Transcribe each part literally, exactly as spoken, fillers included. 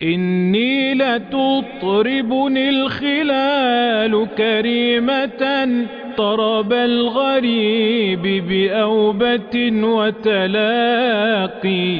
إني لتطربني الخلال كريمة طرب الغريب بأوبة وتلاقي،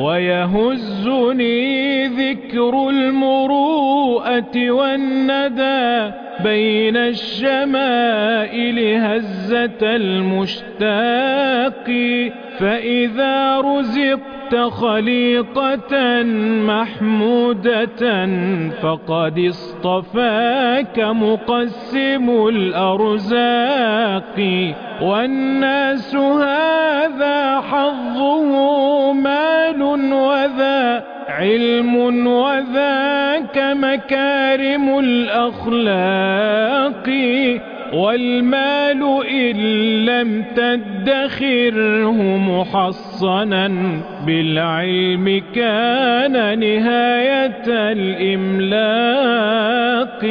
ويهزني ذكر المروءة والندى بين الشمائل هزة المشتاق. فإذا رزقت خليقة محمودة فقد اصطفاك مقسم الأرزاق. والناس هذا حظه مال وذا علم وذاك مكارم الأخلاق. والمال إن لم تدخره محصنا بالعلم كان نهاية الإملاق.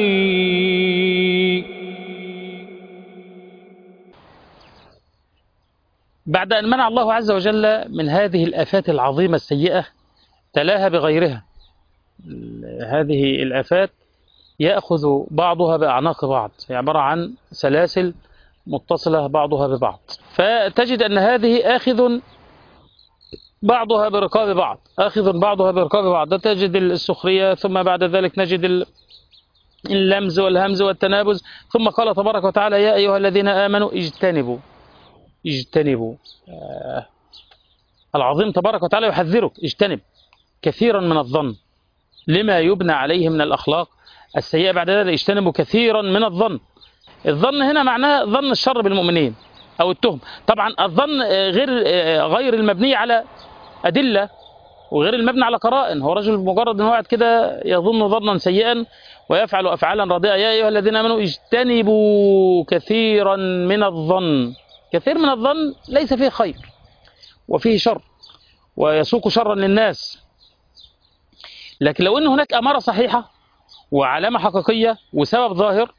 بعد أن منع الله عز وجل من هذه الآفات العظيمة السيئة تلاها بغيرها. هذه الآفات يأخذ بعضها بأعناق بعض، عبارة عن سلاسل متصلة بعضها ببعض، فتجد أن هذه آخذ بعضها برقاب بعض، آخذ بعضها برقاب بعض. تجد السخرية، ثم بعد ذلك نجد اللمز والهمز والتنابز، ثم قال تبارك وتعالى: يا أيها الذين آمنوا اجتنبوا اجتنبوا آه. العظيم تبارك وتعالى يحذرك: اجتنب كثيرا من الظن لما يبنى عليه من الأخلاق السيئة. بعد ذلك اجتنبوا كثيرا من الظن. الظن هنا معناه ظن الشر بالمؤمنين أو التهم. طبعا الظن غير غير المبني على أدلة وغير المبني على قرائن. هو رجل مجرد أنه قاعد كده يظن ظنا سيئا ويفعل أفعالا رديئة. يا أيها الذين آمنوا اجتنبوا كثيرا من الظن. كثير من الظن ليس فيه خير وفيه شر ويسوق شرا للناس، لكن لو أن هناك أمارة صحيحة وعلامة حقيقية وسبب ظاهر،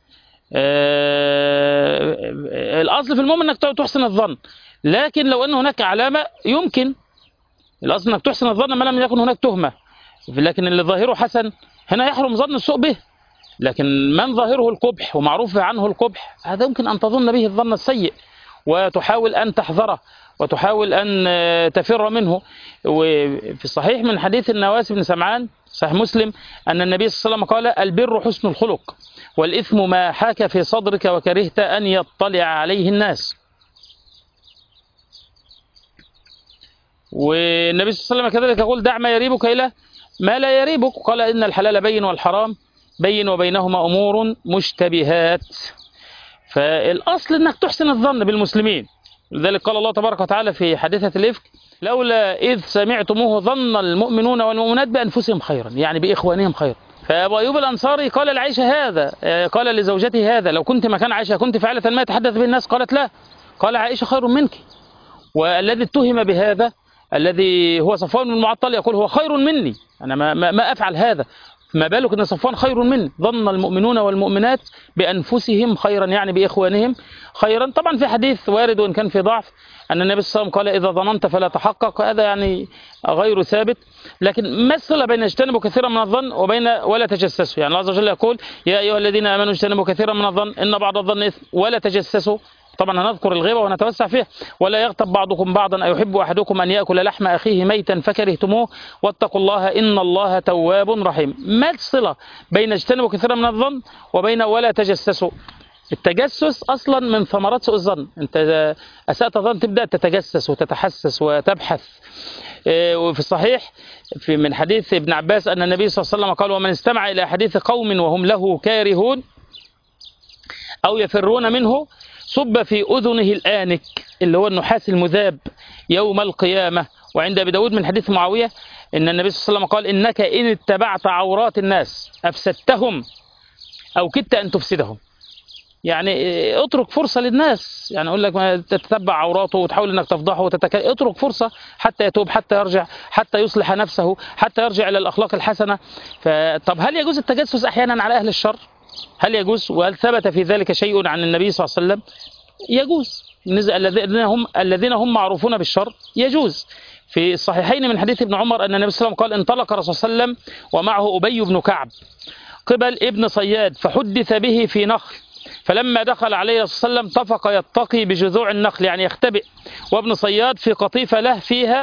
آه الأصل في المؤمن أنك تحسن الظن. لكن لو أن هناك علامة يمكن الأصل أنك تحسن الظن ما لم يكن هناك تهمة، لكن اللي ظاهره حسن هنا يحرم ظن السوء به. لكن من ظاهره القبح ومعروف عنه القبح هذا يمكن أن تظن به الظن السيء وتحاول أن تحذره وتحاول أن تفر منه. وفي الصحيح من حديث النواس بن سمعان صحيح مسلم أن النبي صلى الله عليه وسلم قال: البر حسن الخلق، والإثم ما حاك في صدرك وكرهت أن يطلع عليه الناس. والنبي صلى الله عليه وسلم كذلك يقول: دع ما يريبك إلى ما لا يريبك. قال: إن الحلال بين والحرام بين وبينهما أمور مشتبهات. فالأصل أنك تحسن الظن بالمسلمين. لذلك قال الله تبارك وتعالى في حادثة الإفك: لولا إذ سمعتموه ظن المؤمنون والمؤمنات بأنفسهم خيرا، يعني بإخوانهم خيرا. فأبو أيوب الأنصاري قال لعائشة هذا، قال لزوجته هذا: لو كنت مكان عائشة كنت فعلة ما يتحدث به الناس؟ قالت: لا. قال: عائشة خير منك. والذي اتهم بهذا الذي هو صفوان بن المعطل يقول: هو خير مني، أنا ما, ما, ما أفعل هذا، ما بالك أن صفوان خير مني. ظن المؤمنون والمؤمنات بأنفسهم خيرا، يعني بإخوانهم خيرا. طبعا في حديث وارد وإن كان في ضعف أن النبي صلى الله عليه وسلم قال: إذا ظننت فلا تحقق. هذا يعني غير ثابت. لكن مثل بين اجتنبوا كثيرا من الظن وبين ولا تجسسوا. يعني الله عز وجل يقول: يا أيها الذين آمنوا اجتنبوا كثيرا من الظن إن بعض الظن إثم ولا تجسسوا. طبعا هنذكر الغيبة ونتوسع فيها. ولا يغتب بعضكم بعضا أيحب أحدكم أن يأكل لحم أخيه ميتا فكرهتموه واتقوا الله إن الله تواب رحيم. ما الصلة بين اجتنبوا كثيرا من الظن وبين ولا تجسسوا؟ التجسس أصلا من ثمرات سوء الظن. أنت أسأت الظن تبدأ تتجسس وتتحسس وتبحث. وفي الصحيح في من حديث ابن عباس أن النبي صلى الله عليه وسلم قال: ومن استمع إلى حديث قوم وهم له كارهون أو يفرون منه صب في أذنه الآنك، اللي هو النحاس المذاب، يوم القيامة. وعند أبي داود من حديث معاوية إن النبي صلى الله عليه وسلم قال: إنك إن اتبعت عورات الناس أفسدتهم أو كدت أن تفسدهم. يعني اترك فرصة للناس، يعني أقول لك ما تتبع عوراته وتحاول أنك تفضحه وتتك... اترك فرصة حتى يتوب، حتى يرجع، حتى يصلح نفسه، حتى يرجع إلى الأخلاق الحسنة. فطب هل يجوز التجسس أحيانا على أهل الشر؟ هل يجوز؟ وهل ثبت في ذلك شيء عن النبي صلى الله عليه وسلم؟ يجوز. الذين هم الذين هم معروفون بالشر يجوز. في الصحيحين من حديث ابن عمر أن النبي صلى الله عليه وسلم قال انطلق الرسول صلى الله عليه وسلم ومعه أبي بن كعب قبل ابن صياد فحدث به في نخل، فلما دخل عليه الرسول صلى الله عليه وسلم طفق يتقي بجذوع النخل يعني يختبئ، وابن صياد في قطيفة له فيها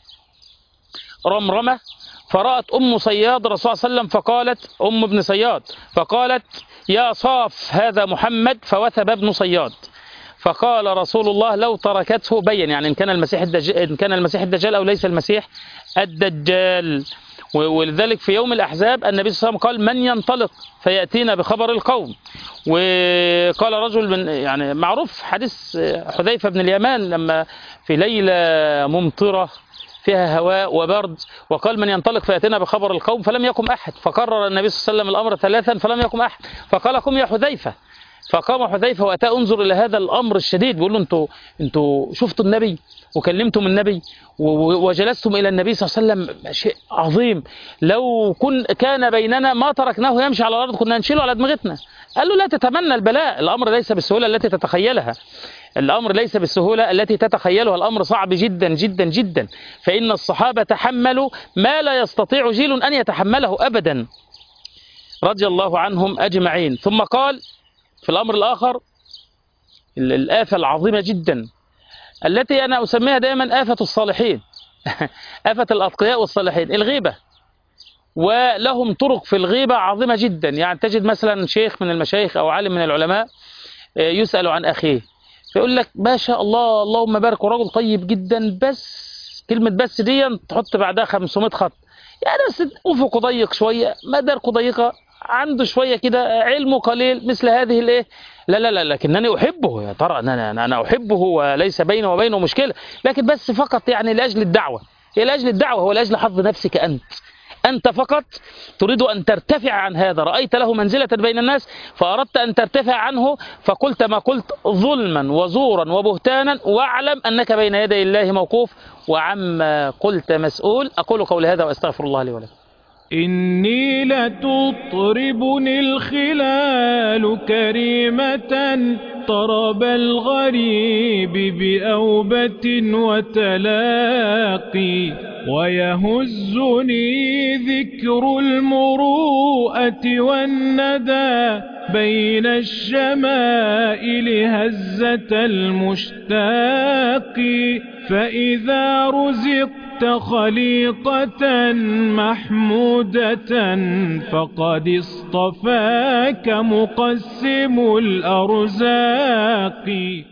رمرمة، فرأت أم صياد الرسول صلى الله عليه وسلم فقالت أم ابن صياد فقالت يا صاف هذا محمد، فوثب ابن صياد، فقال رسول الله لو تركته بين يعني إن كان المسيح الدجال إن كان المسيح الدجال أو ليس المسيح الدجال. ولذلك في يوم الأحزاب النبي صلى الله عليه وسلم قال من ينطلق فيأتينا بخبر القوم. وقال رجل من يعني معروف حديث حذيفة بن اليمان لما في ليلة ممطرة فيها هواء وبرد وقال من ينطلق فيأتينا بخبر القوم فلم يقم أحد، فقرر النبي صلى الله عليه وسلم الأمر ثلاثا فلم يقم أحد، فقال قم يا حذيفة، فقام حذيفة وأتى انظر إلى هذا الأمر الشديد، بيقول له انتوا انتوا شفتوا النبي وكلمتم النبي وجلستم إلى النبي صلى الله عليه وسلم، شيء عظيم، لو كن كان بيننا ما تركناه يمشي على الأرض كنا نشيله على دماغتنا. قال له لا تتمنى البلاء، الأمر ليس بالسهولة التي تتخيلها، الأمر ليس بالسهولة التي تتخيلها، الأمر صعب جدا جدا جدا، فإن الصحابة تحملوا ما لا يستطيع جيل أن يتحمله أبدا رضي الله عنهم أجمعين. ثم قال في الأمر الآخر الآفة العظيمة جدا التي أنا أسميها دائما آفة الصالحين آفة الأتقياء والصالحين، الغيبة، ولهم طرق في الغيبة عظيمة جدا. يعني تجد مثلا شيخ من المشايخ أو عالم من العلماء يسأل عن أخيه فيقول لك ما شاء الله اللهم بارك ورجل طيب جدا، بس كلمة بس دي تحط بعدها خمسمائة خط، يعني بس أفقه ضيق شوية، مداركه ضيقة، عنده شوية كده علمه قليل مثل هذه الايه، لا لا لا لكنني أحبه يا ترى أنا أنا أحبه وليس بيني وبينه مشكلة، لكن بس فقط يعني لأجل الدعوة، هي لأجل الدعوة هو لأجل حظ نفسك أنت، أنت فقط تريد أن ترتفع عن هذا، رأيت له منزلة بين الناس فأردت أن ترتفع عنه فقلت ما قلت ظلما وزورا وبهتانا، واعلم أنك بين يدي الله موقوف وعما قلت مسؤول. أقول قولي هذا وأستغفر الله لي ولكم. إني لتطربني الخلال كريمة طرب الغريب بأوبة وتلاقي، ويهزني ذكر المروءة والندى بين الشمائل هزة المشتاق، فإذا رزقت خليقة محمودة فقد اصطفاك مقسم الأرزاق.